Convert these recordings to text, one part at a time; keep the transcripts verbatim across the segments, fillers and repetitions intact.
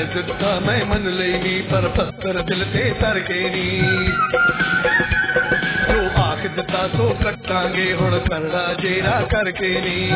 ਦਿੱਤਾ ਮੈਂ ਮੰਨ ਲਈ ਨੀ ਪਰ ਪੱਥਰ ਦਿਲ ਤੇ ਧਰ ਕੇ ਨੀ ਜੋ ਆਖ ਦਿੱਤਾ ਸੋ ਕੱਟਾਂਗੇ ਹੁਣ ਕਰੜਾ ਜੇਰਾ ਕਰਕੇ ਨੀ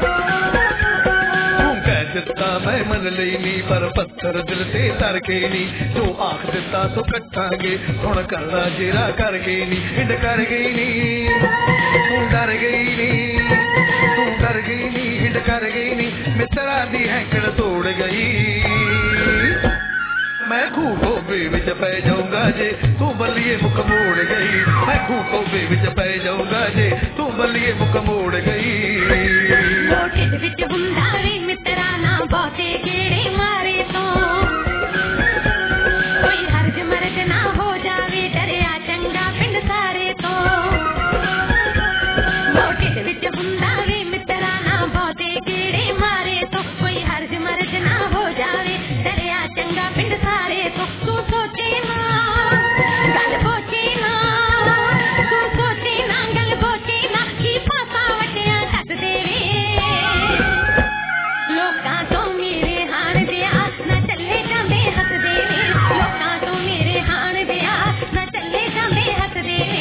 ਤੂੰ ਕਹਿ ਦਿੱਤਾ ਮੈਂ ਮੰਨ ਲਈ ਨੀ ਪਰ ਪੱਥਰ ਦਿਲ ਤੇ ਧਰ ਕੇ ਨੀ ਜੋ ਆਖ ਦਿੱਤਾ ਸੋ ਕੱਟਾਂਗੇ ਹੁਣ ਕਰੜਾ ਜੇਰਾ ਕਰਕੇ ਨੀ ਹਿੰਡ ਕਰ ਗਈ ਨੀ ਤੂੰ ਡਰ ਗਈ ਨੀ ਤੂੰ ਡਰ ਗਈ ਨੀ ਹਿੰਡ ਕਰ ਗਈ ਨੀ ਮਿੱਤਰਾਂ ਦੀ ਹੈਂਕੜ ਤੋੜ ਗਈ मैं खूह टोबे विच पै जाऊंगा जे तू बल्लिए मुख मोड़ गई मैं खूह टोबे विच पै जाऊंगा जे तू बल्लिए मुख मोड़ गई मोटे विच हुंदा वे मित्रा ना बहुते गेड़े मारे तो कोई हर्ज मर्ज ना हो जावे डरिया चंगा पिंड सारे तो मोटे विच हुंदा वे मित्रा ना बहुते गेड़े मारे तो कोई हर्ज मर्ज ना हो जावे डरिया चंगा पिंड सारे तो तू सोचे ना गल बोचे ना तू सोचे ना गल बोचे ना की पापा वटिया कट देवे लोकां तो मेरे हाण दिया ना चले जांदे हस देवे लोकां तो मेरे हाण दिया ना चले जांदे हस देवे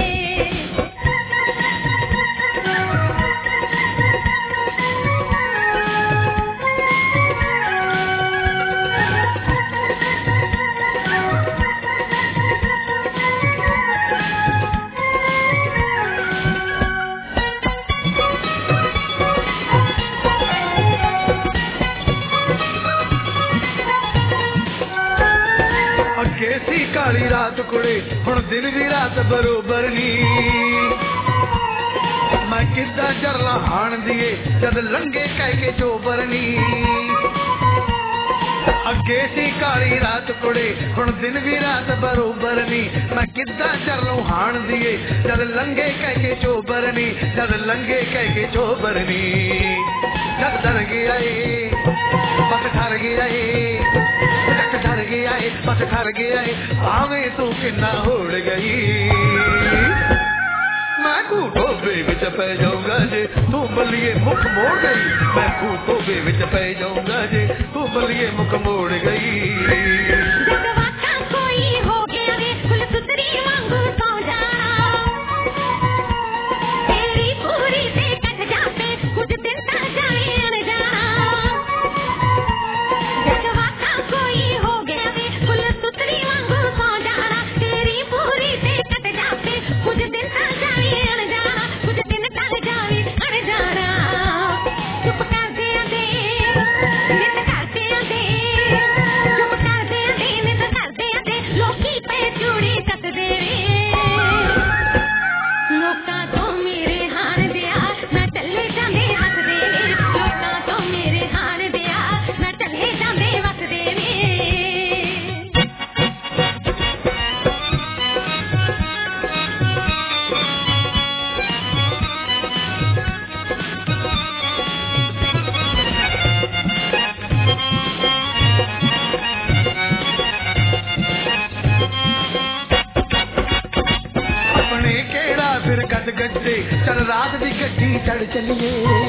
काली रात कुड़े हुण दिन भी रात बरोबर नी मैं किदा जरला हाण दिए जद लंगे कह के चोबर नी अगे सी काली रात कुड़े हुण दिन भी रात बरोबर नी मैं किदा जरलू हाण दिए जद लंगे कह के चोबर नी जद लंगे कह के चोबर नी जद डर गया बस ठर गया ठर गया है बस ठर गया है आवे तू किन्ना होड़ गई मैं खूह टोबे विच पै जाऊंगा जे तू बल्लिए मुख मोड़ गई मैं खूह टोबे विच पै जाऊंगा जे तू बल्लिए मुख मोड़ गई कोई हो गया रे फुल सुतरी वांगू सौ जाना तेरी पूरी से कट जाते कुछ दिन तक जाए अनजाना कोई हो गया वे फुल सुतरी वांगू सौ जाना तेरी पूरी से कट जाते कुछ दिन तक जाए अनजाना कुछ दिन तक जाए अनजाना चुप कर दिया दे नित कर दिया दे चुप कर दिया दे नित कर दिया दे लोकी पे चूड़ी कट दे लोकां तो मेरे हाण दिया ना चले जांदे हस दे लोकां तो मेरे हाण दिया ना चले जांदे वस दे अपने केड़ा फिर गद गड्डे चल रात दी गड्डी चढ़ चलिए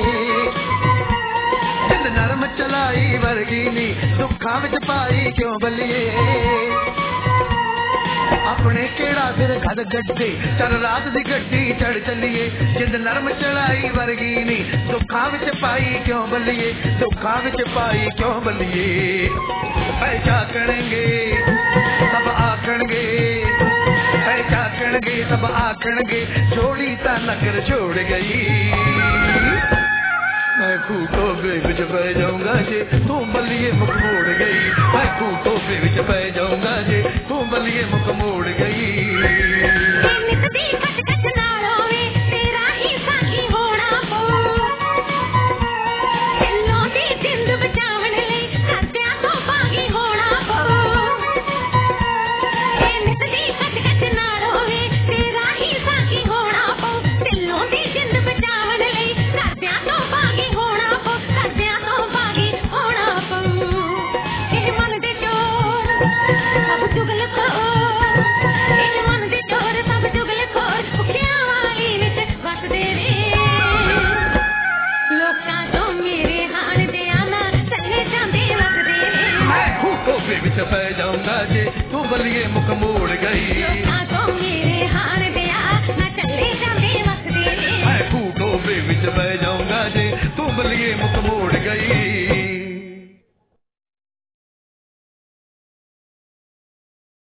जिंद नरम चलाई वर्गी नी दुखा विच पाई क्यों बलिए अपने केड़ा फिर गद गड्डे चल रात दी गड्डी चढ़ चलिए जिंद नरम चलाई वर्गी नी दुखा विच पाई क्यों बलिए दुखा विच पाई क्यों बलिए ऐसा करेंगे सब आखणगे ऐसा करेंगे सब आखणगे जोड़ी ता नगर छोड़ गई मैं खूह टोबे विच पै जाऊंगा जे तू बल्लिए मुख मोड़ गई मैं खूह टोबे विच पै जाऊंगा जे तू बल्लिए मुख मोड़ गई चुगल को बलिए मुख मोड़ गई लोकां को मेरे हार दिया ना चले जावे वसदे मैं फूटो बे विच बह जाऊंगा जे तू बलिए मुख मोड़